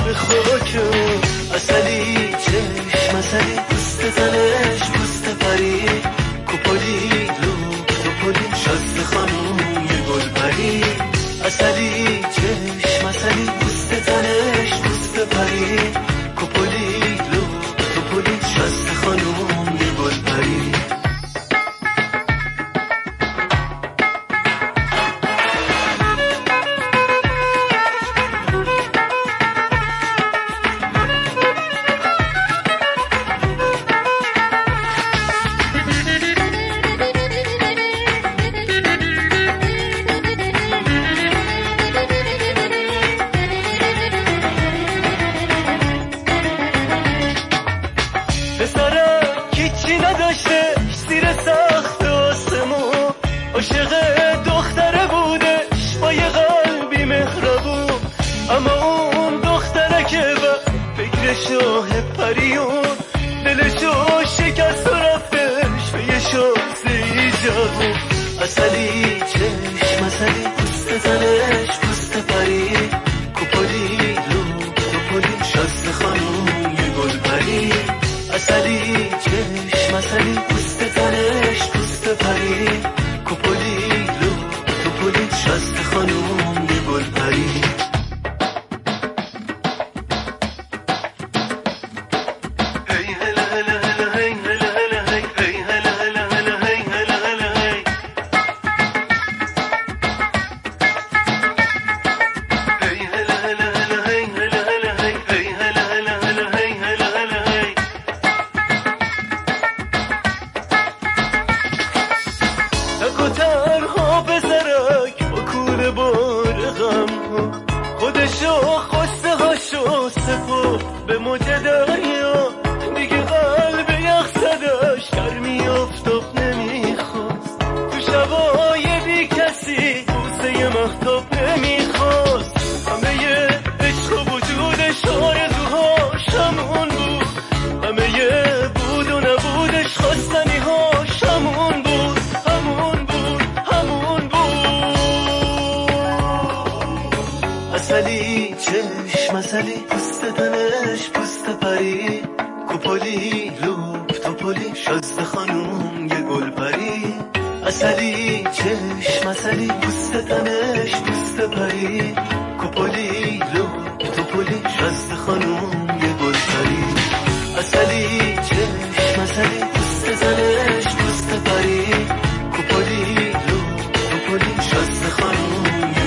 بار خاک اصلی چشم اصلی پوست تنش پوست پری کوپولی لوب توپولی شازده خانوم یه گل پری اصلی چشم اصلی پوست تنش پوست پری کوپولی لوب توپولی شازده خانوم یه گل پری زیر سخت آسمون عاشق دختره بودش با یه قلبی مهربون اما اون دختره که به فکر شاه پریون دلشو شکست و رفتش به یه شازده جوون اصلی چشم اصلی پوست زنش پوست پری کوپولی لوب توپولی شازده خانوم یه گل پری اصلی چشم اصلی پوست تنش پوست پری کوپولی لوب توپولی شازده خانوم یه گل پری ترها بزرک با کول بار غم خودشو خواسته هاشو سپرد به موج دریا دیگه قلب یخ زدش گرمی آفتاب نمیخواست تو شبای بی کسی بوسه مهتاب نمیخواست همه عشق و وجودش آرزوهاش همون بود همه بود و نبودش خواستنی هاش همون بود اصلی چشم اصلی پوست تنش پوست پری کوپولی لوب توپولی شازده خانوم یه گل پری اصلی چشم اصلی پوست تنش پوست پری کوپولی لوب توپولی شازده خانوم یه گل پری اصلی چشم اصلی پوست زنش پوست پری کوپولی لوب توپولی شازده خانوم